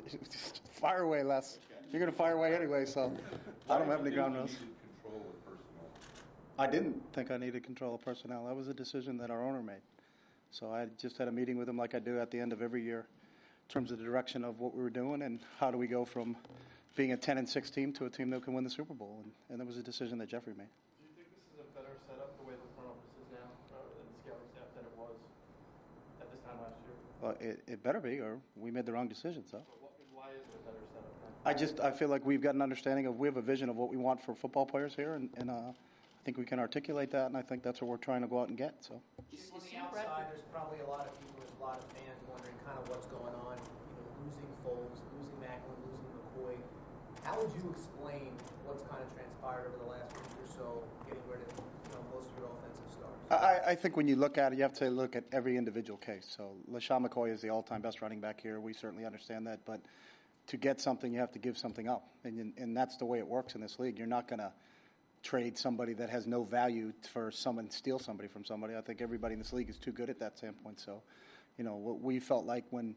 Fire away, Les. You're going to fire away anyway, so I don't have any ground rules. Control of personnel? I didn't think I needed control of personnel. That was a decision that our owner made. So I just had a meeting with him like I do at the end of every year in terms of the direction of what we were doing and how do we go from being a 10-6 team to a team that can win the Super Bowl. And that was a decision that Jeffrey made. Do you think this is a better setup the way the front office is now rather than the scouting staff than it was at this time last year? Well, it better be, or we made the wrong decision. So why is it a better setup now? I feel like we've got an understanding of, we have a vision of what we want for football players here, and I think we can articulate that, and I think that's what we're trying to go out and get. So on the outside, there's probably a lot of people, a lot of fans wondering kind of what's going on. Losing Foles, losing Macklin, losing McCoy. How would you explain what's kind of transpired over the last week or so, getting rid of most of your offensive stars? I think when you look at it, you have to look at every individual case. So LaShawn McCoy is the all-time best running back here. We certainly understand that, but to get something, you have to give something up, and that's the way it works in this league. You're not going to trade somebody that has no value for someone, steal somebody from somebody. I think everybody in this league is too good at that standpoint. So, what we felt like when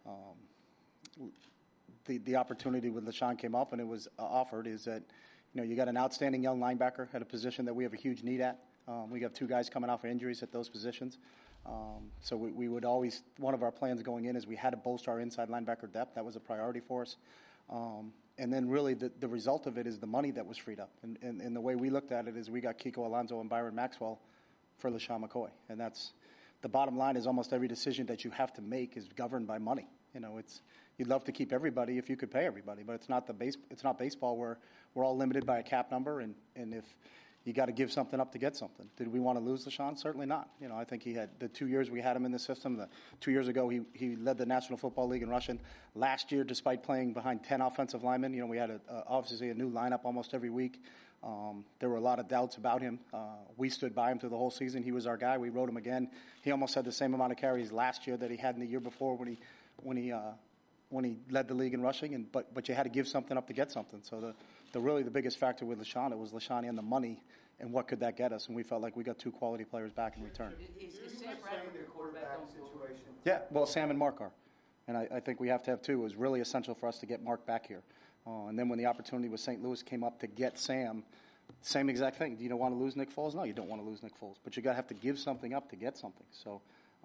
the opportunity with LaShawn came up and it was offered is that, you got an outstanding young linebacker at a position that we have a huge need at. We have two guys coming off of injuries at those positions. So we would always, one of our plans going in is we had to bolster our inside linebacker depth. That was a priority for us. And then really the result of it is the money that was freed up. And the way we looked at it is we got Kiko Alonso and Byron Maxwell for LaShawn McCoy. And that's the bottom line is almost every decision that you have to make is governed by money. You'd love to keep everybody if you could pay everybody, but it's not it's not baseball where we're all limited by a cap number, and if you got to give something up to get something. Did we want to lose LaShawn? Certainly not. I think he had the 2 years we had him in the system. 2 years ago, he led the National Football League in rushing. Last year, despite playing behind 10 offensive linemen, we had obviously a new lineup almost every week. There were a lot of doubts about him. We stood by him through the whole season. He was our guy. We rode him again. He almost had the same amount of carries last year that he had in the year before when he led the league in rushing, but you had to give something up to get something. So really the biggest factor with LaShawn, it was LaShawn and the money, and what could that get us? And we felt like we got two quality players back in return. Is Sam Bradford the quarterback situation? Yeah, well, Sam and Mark are. And I think we have to have two. It was really essential for us to get Mark back here. And then when the opportunity with St. Louis came up to get Sam, same exact thing. Do you want to lose Nick Foles? No, you don't want to lose Nick Foles. But you got to have to give something up to get something. So,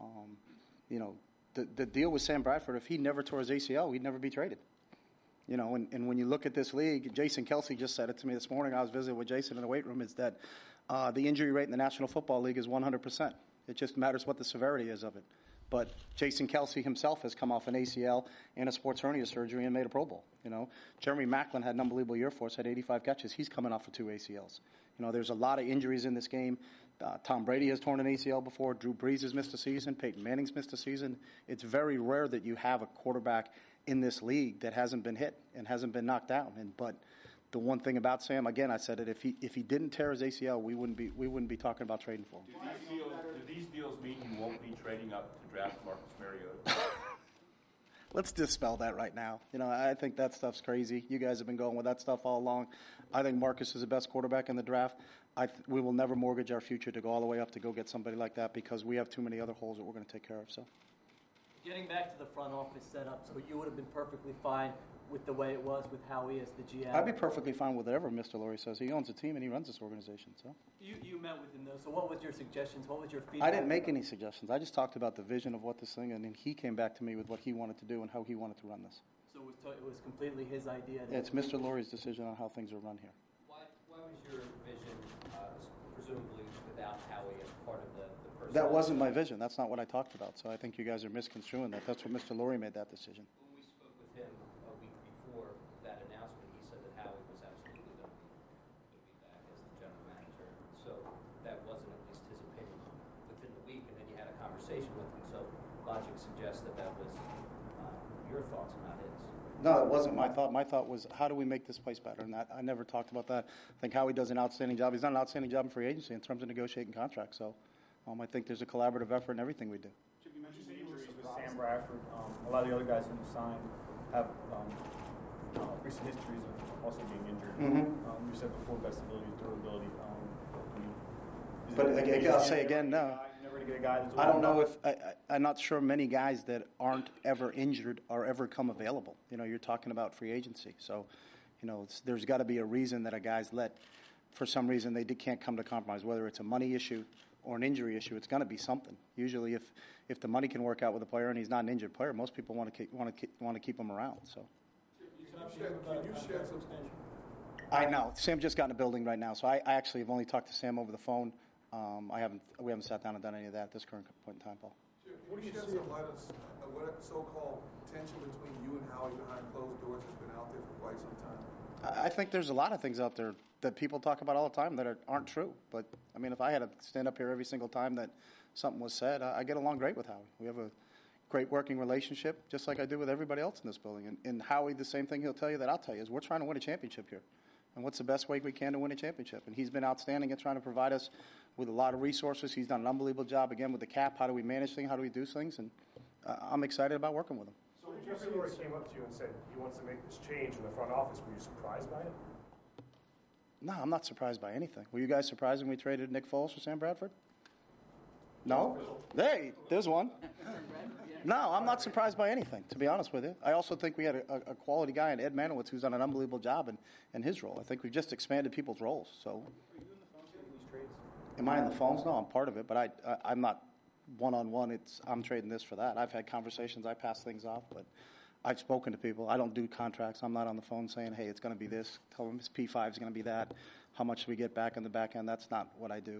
the deal with Sam Bradford, if he never tore his ACL, he'd never be traded. And when you look at this league, Jason Kelsey just said it to me this morning. I was visiting with Jason in the weight room, is that the injury rate in the National Football League is 100%. It just matters what the severity is of it. But Jason Kelsey himself has come off an ACL and a sports hernia surgery and made a Pro Bowl. Jeremy Macklin had an unbelievable year for us, had 85 catches. He's coming off of 2 ACLs. There's a lot of injuries in this game. Tom Brady has torn an ACL before. Drew Brees has missed a season. Peyton Manning's missed a season. It's very rare that you have a quarterback in this league that hasn't been hit and hasn't been knocked down. But the one thing about Sam, again, I said it, if he didn't tear his ACL, we wouldn't be talking about trading for him. Do these deals mean you won't be trading up to draft Marcus Mariota? Let's dispel that right now. I think that stuff's crazy. You guys have been going with that stuff all along. I think Marcus is the best quarterback in the draft. We will never mortgage our future to go all the way up to go get somebody like that because we have too many other holes that we're going to take care of. So, getting back to the front office setup, so you would have been perfectly fine with the way it was with Howie as the GM. I'd be perfectly fine with whatever Mr. Lurie says. He owns a team and he runs this organization. So you met with him though. So what was your suggestions? What was your feedback? I didn't make any suggestions. I just talked about the vision of what this thing, and then he came back to me with what he wanted to do and how he wanted to run this. So it was completely his idea. Yeah, it's Mr. Lurie's decision on how things are run here. Why was your vision presumably without Howie as part of the person? That wasn't my vision. That's not what I talked about. So I think you guys are misconstruing that. That's what Mr. Lurie made that decision. When we spoke with him a week before that announcement, he said that Howie was absolutely going to be back as the general manager. So that wasn't at least his opinion within the week, and then you had a conversation with him. So logic suggests that was your thoughts, not his. No, it wasn't my thought. My thought was, how do we make this place better? And I never talked about that. I think Howie does an outstanding job. He's done an outstanding job in free agency in terms of negotiating contracts. So I think there's a collaborative effort in everything we do. Chip, you mentioned the injuries with Sam Bradford. A lot of the other guys who you signed have recent histories of also being injured. Mm-hmm. You said before, best ability, durability. But I'll say again, no. Never going to get a guy that's... I don't know if I'm not sure many guys that aren't ever injured are ever come available. You know, you're talking about free agency, so you know there's got to be a reason that a guy's let. For some reason, they can't come to compromise. Whether it's a money issue or an injury issue, it's going to be something. Usually, if the money can work out with a player and he's not an injured player, most people want to keep him around. So. Can you shed some? I know. Sam just got in the building right now, so I actually have only talked to Sam over the phone. We haven't sat down and done any of that at this current point in time, Paul. What do you shed some light on what so-called tension between you and Howie behind closed doors has been out there for quite some time? I think there's a lot of things out there that people talk about all the time that aren't true. But, I mean, if I had to stand up here every single time that something was said, I get along great with Howie. We have a great working relationship, just like I do with everybody else in this building. And Howie, the same thing he'll tell you that I'll tell you is we're trying to win a championship here. And what's the best way we can to win a championship? And he's been outstanding at trying to provide us with a lot of resources. He's done an unbelievable job, again, with the cap. How do we manage things? How do we do things? And I'm excited about working with him. So when Jeffrey Lurie came up to you and said he wants to make this change in the front office, were you surprised by it? No, I'm not surprised by anything. Were you guys surprised when we traded Nick Foles for Sam Bradford? No? Hey, there's one. No, I'm not surprised by anything, to be honest with you. I also think we had a quality guy in Ed Manowitz who's done an unbelievable job in his role. I think we've just expanded people's roles. So, Are you in the phones getting these trades? am I in the phones? No, I'm part of it, but I'm not one-on-one. I'm trading this for that. I've had conversations. I pass things off, but I've spoken to people. I don't do contracts. I'm not on the phone saying, hey, it's going to be this. Tell them this P5 is going to be that. How much do we get back on the back end? That's not what I do.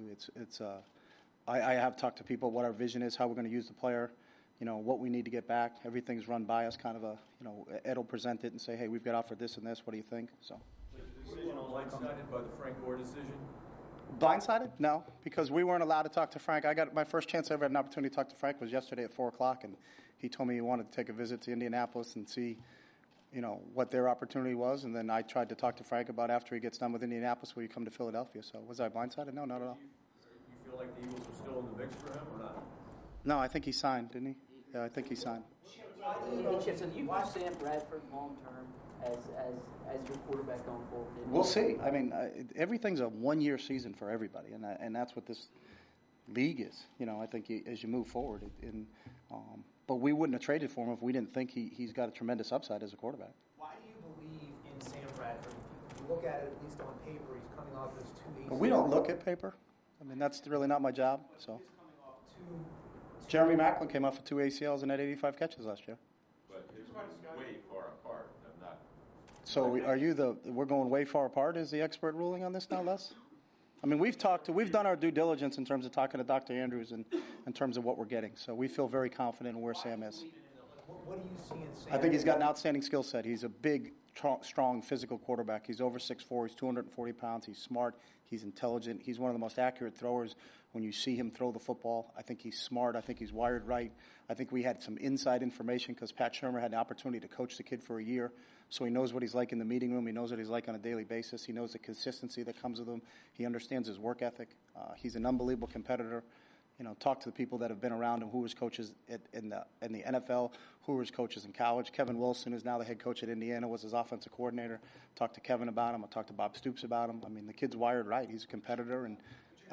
I have talked to people what our vision is, how we're going to use the player, you know, what we need to get back. Everything's run by us, kind of Ed will present it and say, hey, we've got offered this and this. What do you think? So. Blindsided by the Frank Gore decision? Blindsided? No, because we weren't allowed to talk to Frank. I got my first chance I ever had an opportunity to talk to Frank was yesterday at 4 o'clock, and he told me he wanted to take a visit to Indianapolis and see, you know, what their opportunity was. And then I tried to talk to Frank about after he gets done with Indianapolis, will you come to Philadelphia? So was I blindsided? No, not at all. You feel like the Eagles are still in the mix for him or not? No, I think he signed, didn't he? Yeah, I think he signed. Chip, so do you view Sam Bradford long term as your quarterback going forward? We'll see. I mean, everything's a one-year season for everybody, and that's what this league is. You know, I think as you move forward, but we wouldn't have traded for him if we didn't think he's got a tremendous upside as a quarterback. Why do you believe in Sam Bradford? You look at it, at least on paper, he's coming off those 2 ACLs. But we don't look at paper. I mean, that's really not my job. So. He's coming off two Jeremy Maclin came off with 2 ACLs and had 85 catches last year. But it's way far apart. I'm not. So we're going way far apart? Is the expert ruling on this now, Les? I mean, we've done our due diligence in terms of talking to Dr. Andrews and in terms of what we're getting. So we feel very confident in where Sam is. What do you see in Sam? I think he's got an outstanding skill set. He's a big, strong, physical quarterback. He's over 6'4". He's 240 pounds. He's smart. He's intelligent. He's one of the most accurate throwers when you see him throw the football. I think he's smart. I think he's wired right. I think we had some inside information because Pat Shermer had the opportunity to coach the kid for a year. So he knows what he's like in the meeting room. He knows what he's like on a daily basis. He knows the consistency that comes with him. He understands his work ethic. He's an unbelievable competitor. You know, talk to the people that have been around him, who was coaches in the NFL, who was coaches in college. Kevin Wilson, who's now the head coach at Indiana, was his offensive coordinator. Talked to Kevin about him. I talked to Bob Stoops about him. I mean, the kid's wired right. He's a competitor. And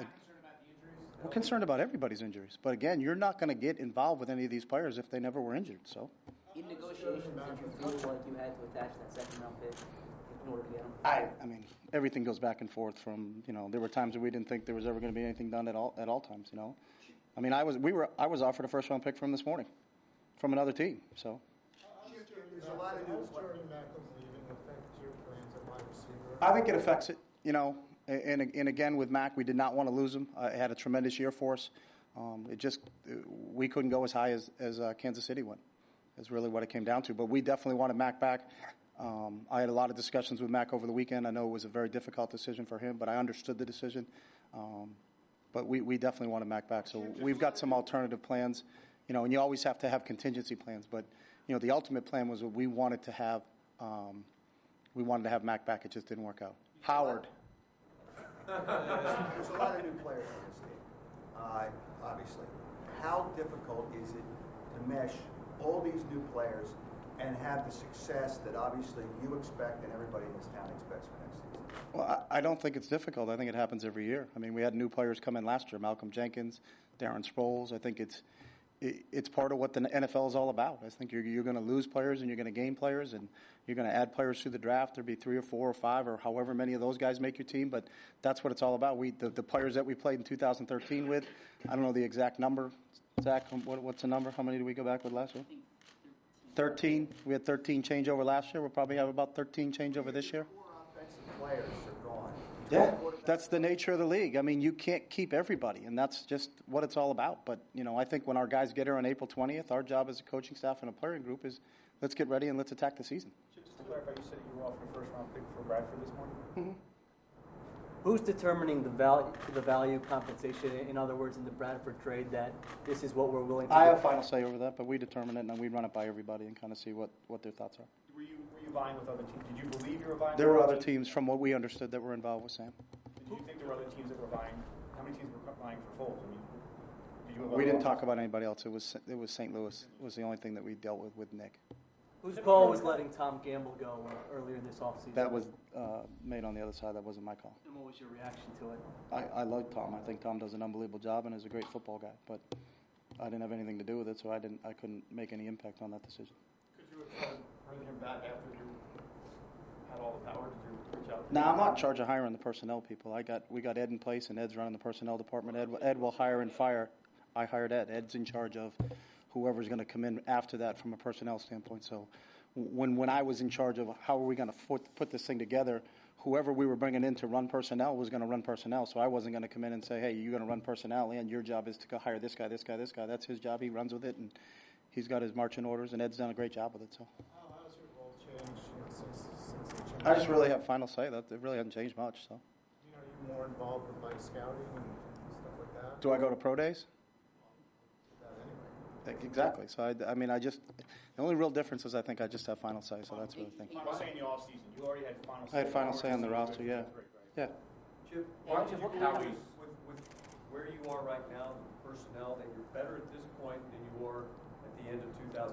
we're concerned about everybody's injuries. But, again, you're not going to get involved with any of these players if they never were injured. So. In negotiations, did you feel like you had to attach that second-round pick in order to get him? I mean, everything goes back and forth from, you know, there were times that we didn't think there was ever going to be anything done at all times, you know. I mean, I was offered a first-round pick from this morning from another team, so. There's a lot of news. Jordan Macklin leaving affect your plans at wide receiver? I think it affects it, you know. And again, with Mac, we did not want to lose him. He had a tremendous year for us. We couldn't go as high as Kansas City went. Is really what it came down to. But we definitely wanted Mac back. I had a lot of discussions with Mac over the weekend. I know it was a very difficult decision for him, but I understood the decision. But we definitely wanted Mac back. So we've got some alternative plans, you know, and you always have to have contingency plans. But, you know, the ultimate plan was we wanted to have Mac back. It just didn't work out. Howard. There's a lot of new players on this team, obviously. How difficult is it to mesh all these new players and have the success that obviously you expect and everybody in this town expects for next season? Well, I don't think it's difficult. I think it happens every year. I mean, we had new players come in last year, Malcolm Jenkins, Darren Sproles. I think it's part of what the NFL is all about. I think you're going to lose players and you're going to gain players, and you're going to add players through the draft. There'll be 3 or 4 or 5 or however many of those guys make your team, but that's what it's all about. The players that we played in 2013 with, I don't know the exact number. Zach, what's the number? How many did we go back with last year? 13. We had 13 changeover last year. We'll probably have about 13 changeover this year. 4 offensive players are gone. Yeah, that's the nature of the league. I mean, you can't keep everybody, and that's just what it's all about. But, I think when our guys get here on April 20th, our job as a coaching staff and a playing group is let's get ready and let's attack the season. Just to clarify, you said you were offering a first-round pick for Bradford this morning? Mm-hmm. Who's determining the value compensation? In other words, in the Bradford trade, that this is what we're willing to do? I have final say over that, but we determine it, and then we run it by everybody and kind of see what their thoughts are. Were you vying with other teams? Did you believe you were vying There with were other teams, from what we understood, that were involved with Sam. Did you think there were other teams that were vying? How many teams were vying for Foles? I mean, did you We didn't talk about anybody else. It was St. Louis. It was the only thing that we dealt with Nick. Whose call was letting Tom Gamble go earlier this offseason? That was made on the other side. That wasn't my call. And what was your reaction to it? I like Tom. I think Tom does an unbelievable job and is a great football guy. But I didn't have anything to do with it, so I couldn't make any impact on that decision. Could you have bring him back after you had all the power? Did you reach out to No, him? I'm not in charge of hiring the personnel people. We got Ed in place, and Ed's running the personnel department. Ed will hire and fire. I hired Ed. Ed's in charge of whoever's going to come in after that from a personnel standpoint. So when I was in charge of how are we going to put this thing together, whoever we were bringing in to run personnel was going to run personnel. So I wasn't going to come in and say, hey, you're going to run personnel, and your job is to go hire this guy, this guy, this guy. That's his job. He runs with it, and he's got his marching orders, and Ed's done a great job with it. So How has your role changed since they changed? I just really have final say. That it really hasn't changed much. So You're more involved with like scouting and stuff like that? do I go to pro days? That anyway. Exactly. So the only real difference is I think I just have final say. So that's what I think. Final say in the offseason. You already had final say. I had final say on the roster. Yeah. Yeah. Chip, Why do don't you you believe Howie- with where you are right now, the personnel, that you're better at this point than you were at the end of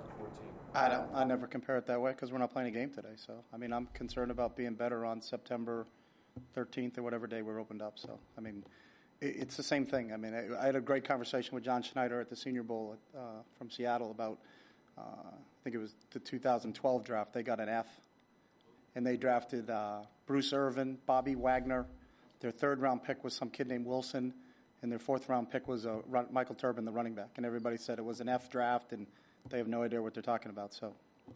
2014? I never compare it that way because we're not playing a game today. So I'm concerned about being better on September 13th or whatever day we're opened up. So it's the same thing. I had a great conversation with John Schneider at the Senior Bowl from Seattle about I think it was the 2012 draft. They got an F, and they drafted Bruce Irvin, Bobby Wagner. Their 3rd round pick was some kid named Wilson, and their 4th round pick was Michael Turbin, the running back. And everybody said it was an F draft, and they have no idea what they're talking about. So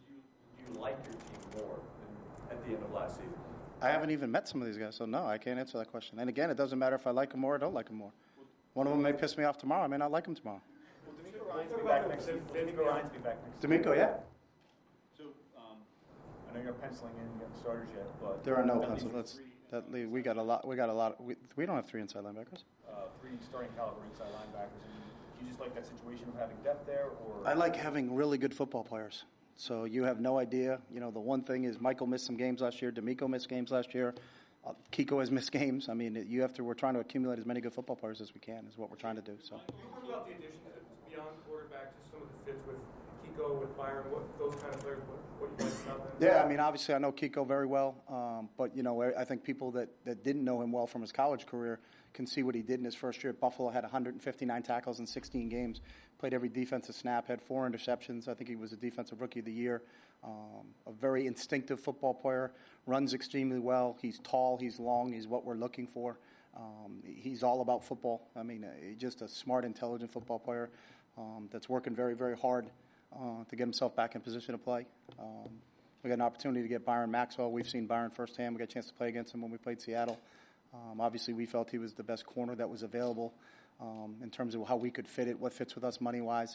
Do you like your team more than at the end of last season? I haven't even met some of these guys, so no, I can't answer that question. And again, it doesn't matter if I like them more or don't like them more. One of them may piss me off tomorrow. I may not like them tomorrow. Will D'Amico Ryans be back next season? D'Amico Ryans be back next season? D'Amico, yeah. So, I know you're penciling in getting starters yet, but There are no that leaves pencils. you We got a lot. We don't have 3 inside linebackers. 3 starting caliber inside linebackers. And do you just like that situation of having depth there, or I like having really good football players. So you have no idea. The one thing is Michael missed some games last year. D'Amico missed games last year. Kiko has missed games. We're trying to accumulate as many good football players as we can is what we're trying to do. So. Can you talk about the additions beyond quarterback, just some of the fits with Kiko, with Byron, what those kind of players, what you like about them? Yeah, obviously I know Kiko very well, but I think people that didn't know him well from his college career can see what he did in his first year at Buffalo. Had 159 tackles in 16 games, played every defensive snap, had 4 interceptions. I think he was a defensive rookie of the year. A very instinctive football player, runs extremely well. He's tall, he's long, he's what we're looking for. He's all about football. Just a smart, intelligent football player that's working very, very hard to get himself back in position to play. We got an opportunity to get Byron Maxwell. We've seen Byron firsthand. We got a chance to play against him when we played Seattle. Obviously, we felt he was the best corner that was available in terms of how we could fit it, what fits with us money-wise.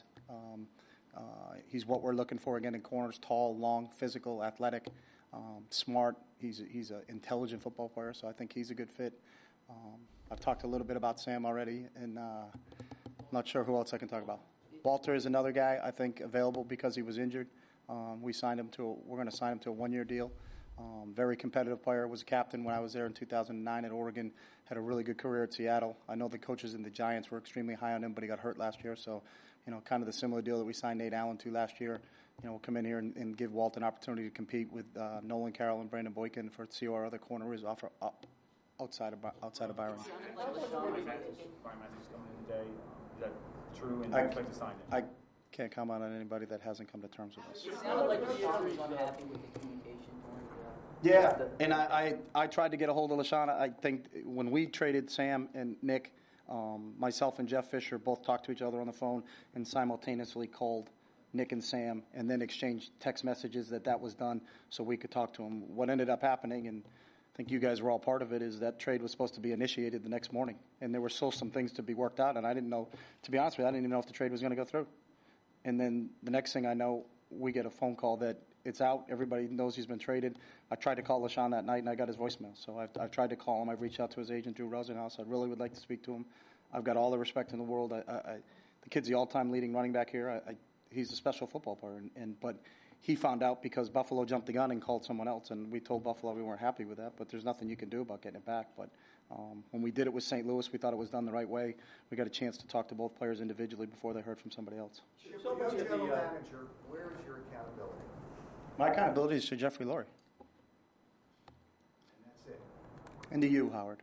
He's what we're looking for, again, in corners: tall, long, physical, athletic, smart. He's an intelligent football player, so I think he's a good fit. I've talked a little bit about Sam already, and I'm not sure who else I can talk about. Walter is another guy, I think, available because he was injured. We're going to sign him to a 1-year deal. Very competitive player, was a captain when I was there in 2009 at Oregon, had a really good career at Seattle. I know the coaches in the Giants were extremely high on him, but he got hurt last year. So, kind of the similar deal that we signed Nate Allen to last year. We'll come in here and give Walt an opportunity to compete with Nolan Carroll and Brandon Boykin for see what our other corner is outside of Byron. Byron Matthews coming in today? Is that true, and do I- you expect to sign it? I can't comment on anybody that hasn't come to terms with us. It sounded like Sean was unhappy with the communication during Yeah, and I tried to get a hold of LaShawn. I think when we traded Sam and Nick, myself and Jeff Fisher both talked to each other on the phone and simultaneously called Nick and Sam and then exchanged text messages that was done so we could talk to them. What ended up happening, and I think you guys were all part of it, is that trade was supposed to be initiated the next morning. And there were still some things to be worked out, and I didn't know, to be honest with you, I didn't even know if the trade was going to go through. And then the next thing I know, we get a phone call that it's out. Everybody knows he's been traded. I tried to call LaShawn that night, and I got his voicemail. So I've tried to call him. I've reached out to his agent, Drew Rosenhaus. I really would like to speak to him. I've got all the respect in the world. The kid's the all-time leading running back here. He's a special football player. But he found out because Buffalo jumped the gun and called someone else, and we told Buffalo we weren't happy with that. But there's nothing you can do about getting it back. But when we did it with St. Louis, we thought it was done the right way. We got a chance to talk to both players individually before they heard from somebody else. So much of the general manager, where is your accountability? My accountability is to Jeffrey Lurie. And that's it. And to you, Howard.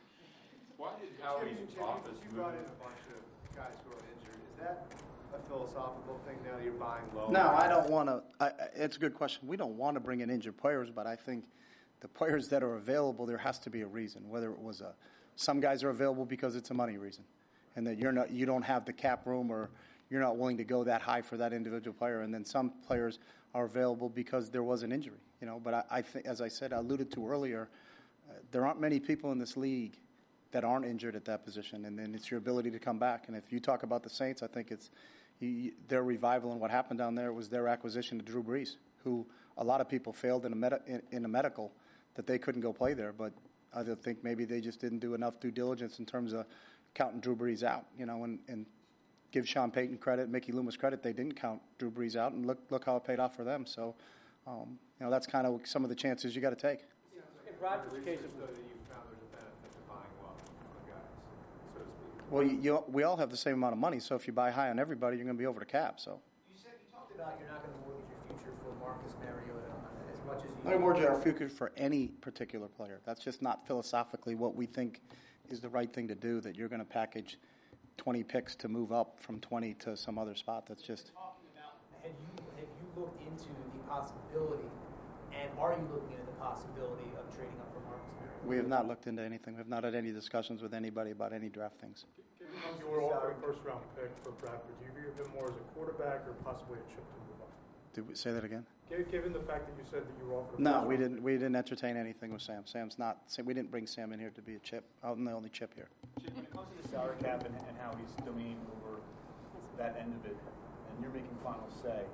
Why did Howie's office You move? brought in a bunch of guys who are injured. Is that a philosophical thing now that you're buying low? No, I don't want to. It's a good question. We don't want to bring in injured players, but I think the players that are available, there has to be a reason. Whether it was some guys are available because it's a money reason, and that you don't have the cap room, or you're not willing to go that high for that individual player. And then some players are available because there was an injury. But I think, as I said, I alluded to earlier, there aren't many people in this league that aren't injured at that position, and then it's your ability to come back. And if you talk about the Saints, I think it's their revival and what happened down there was their acquisition of Drew Brees, who a lot of people failed in a medical that they couldn't go play there. But I think maybe they just didn't do enough due diligence in terms of counting Drew Brees out, and give Sean Payton credit, Mickey Loomis credit. They didn't count Drew Brees out, and look how it paid off for them. So, that's kind of some of the chances you got to take. In Rodgers' case, So that you found there's a benefit to buying low on the guys, so to speak. Well, we all have the same amount of money, so if you buy high on everybody, you're going to be over the cap. So. You talked about you're not going to mortgage your future for Marcus Mariota as much as you. I mortgage our future for any particular player. That's just not philosophically what we think is the right thing to do. That you're going to package 20 picks to move up from 20 to some other spot. That's just. Have you looked into the possibility, and are you looking into the possibility of trading up for Marcus Mariota? We have not looked into anything. We have not had any discussions with anybody about any draft things. Given you were offering first-round pick for Bradford, do you view him more as a quarterback or possibly a chip to move up? Did we say that again? Given the fact that you said that you were offered. No, we didn't. We didn't entertain anything with Sam. Sam's not. We didn't bring Sam in here to be a chip. I'm the only chip here. Chip, when it comes to the salary cap and how he's domain over that end of it, and you're making final say,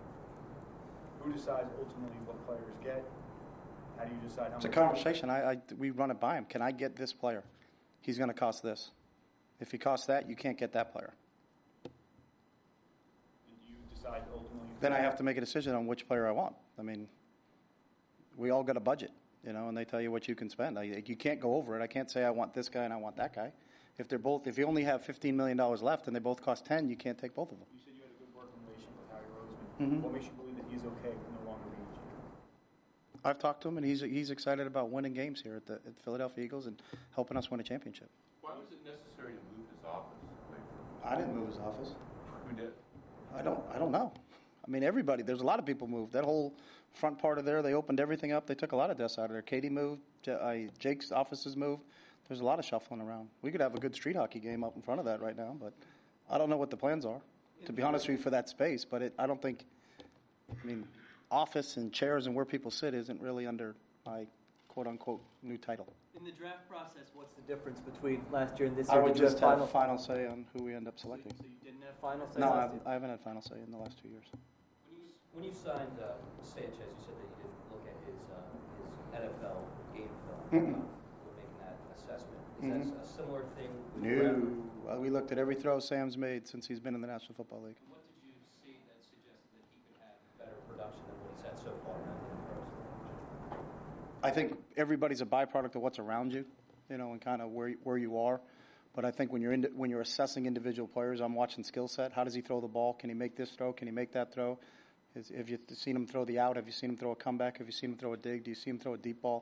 who decides ultimately what players get? How do you decide how It's a much? conversation. We run it by him. Can I get this player? He's going to cost this. If he costs that, you can't get that player. And you decide ultimately. Then I have to make a decision on which player I want. I mean, we all got a budget, and they tell you what you can spend. You can't go over it. I can't say I want this guy and I want that guy. If you only have $15 million left and they both cost 10, you can't take both of them. You said you had a good working relationship with Howie Roseman. Mhm. What makes you believe that he's okay with no longer being GM? I've talked to him, and he's excited about winning games here at the Philadelphia Eagles and helping us win a championship. Why was it necessary to move his office? I didn't move his office. Who did? I don't know. I mean, everybody. There's a lot of people moved. That whole front part of there, they opened everything up. They took a lot of desks out of there. Katie moved. Jake's offices moved. There's a lot of shuffling around. We could have a good street hockey game up in front of that right now, but I don't know what the plans are, to be honest with you, for that space. But I don't think, office and chairs and where people sit isn't really under my quote-unquote new title. in the draft process, what's the difference between last year and this I year? would Did you just have final say on who we end up selecting. So you didn't have final say No, last year? I haven't had final say in the last 2 years. When you signed Sanchez, you said that you didn't look at his NFL game film Mm-mm. when making that assessment. Is Mhm. that a similar thing with Bradford? No. We looked at every throw Sam's made since he's been in the National Football League. What did you see that suggested that he could have better production than what he's had so far in the pros? I think everybody's a byproduct of what's around you, and kind of where you are. But I think when you're assessing individual players, I'm watching skill set. How does he throw the ball? Can he make this throw? Can he make that throw? Have you seen him throw the out? Have you seen him throw a comeback? Have you seen him throw a dig? Do you see him throw a deep ball?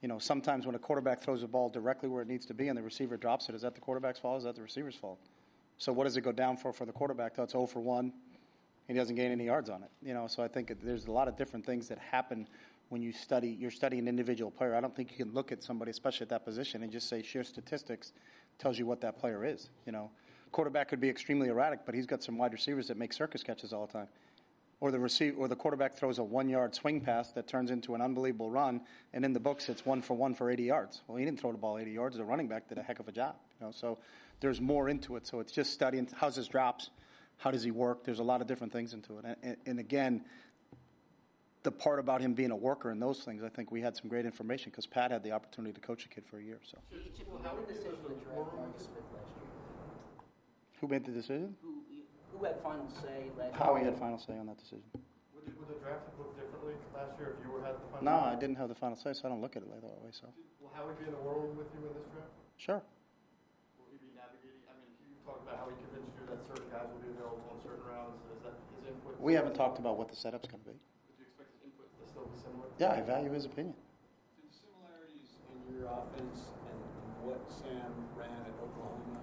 Sometimes when a quarterback throws a ball directly where it needs to be and the receiver drops it, is that the quarterback's fault? Is that the receiver's fault? So what does it go down for the quarterback? That's 0 for 1. He doesn't gain any yards on it. So I think there's a lot of different things that happen when you're studying an individual player. I don't think you can look at somebody, especially at that position, and just say sheer statistics tells you what that player is. Quarterback could be extremely erratic, but he's got some wide receivers that make circus catches all the time. Or the quarterback throws a 1-yard swing pass that turns into an unbelievable run, and in the books it's 1 for 1 for 80 yards. Well, he didn't throw the ball 80 yards. The running back did a heck of a job. So there's more into it. So it's just studying how's his drops, how does he work. There's a lot of different things into it. And again, the part about him being a worker and those things, I think we had some great information because Pat had the opportunity to coach a kid for a year. So Well, how did the decision to draft Marcus Smith last year? who made the decision? Who had final say last year? Howie had final say on that decision. Would the draft have looked differently last year if you had the final No, say? I didn't have the final say, so I don't look at it that way. So Will Howie be in the war room with you in this draft? sure. Will he be navigating? I mean, you talked about how he convinced you that certain guys will be available in certain rounds. Is that his input? We haven't talked about what the setup's going to be. Would you expect his input to still be similar? Yeah, I value his opinion. Did the similarities in your offense and what Sam ran at Oklahoma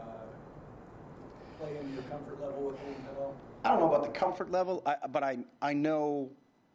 play into your comfort level with him at all? I don't know about the comfort level, but I know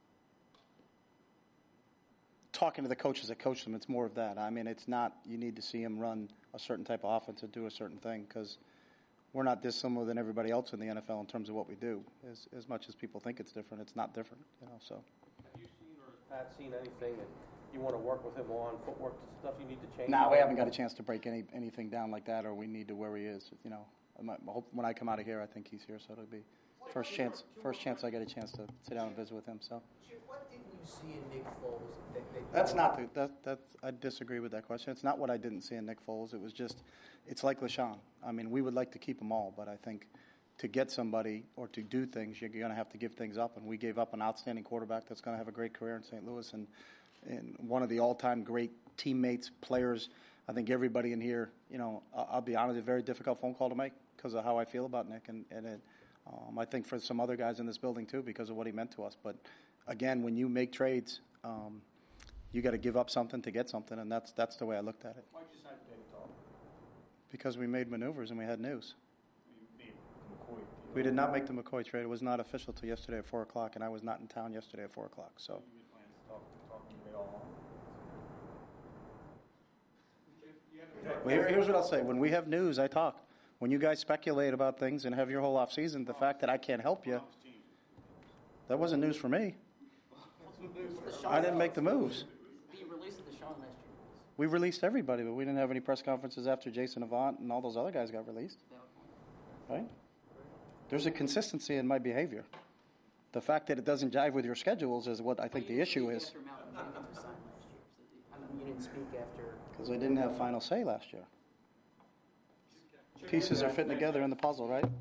talking to the coaches that coach them, it's more of that. I mean, it's not you need to see him run a certain type of offense or do a certain thing because we're not dissimilar than everybody else in the NFL in terms of what we do. As much as people think it's different, it's not different. So. Have you seen or has Pat seen anything that you want to work with him on, footwork stuff you need to change? No, we haven't got a chance to break anything down like that, or we need to where he is. When I come out of here, I think he's here, so it'll be first chance I get a chance to sit down and visit with him. So. What didn't you see in Nick Foles? That's not I disagree with that question. It's not what I didn't see in Nick Foles. It was just, it's like LaShawn. I mean, we would like to keep them all, but I think to get somebody or to do things, you're going to have to give things up. And we gave up an outstanding quarterback that's going to have a great career in St. Louis and one of the all-time great teammates, players. I think everybody in here, I'll be honest, a very difficult phone call to make because of how I feel about Nick. And I think for some other guys in this building, too, because of what he meant to us. But, again, when you make trades, you got to give up something to get something, and that's the way I looked at it. Why did you sign David Dahl? Because we made maneuvers and we had news. You made the McCoy deal. We did not make the McCoy trade. It was not official till yesterday at 4 o'clock, and I was not in town yesterday at 4 o'clock. So. You had plans to talk to me all along. Well, here's what I'll say. When we have news, I talk. When you guys speculate about things and have your whole off season, the fact that I can't help you, that wasn't news for me. I didn't make the moves. He released Deshaun last year. We released everybody, but we didn't have any press conferences after Jason Avant and all those other guys got released. Right? There's a consistency in my behavior. The fact that it doesn't jive with your schedules is what I think the issue is. After Malcolm Jenkins was signed last year. So, you didn't speak after. Because I didn't have final say last year. Pieces are fitting together in the puzzle, right?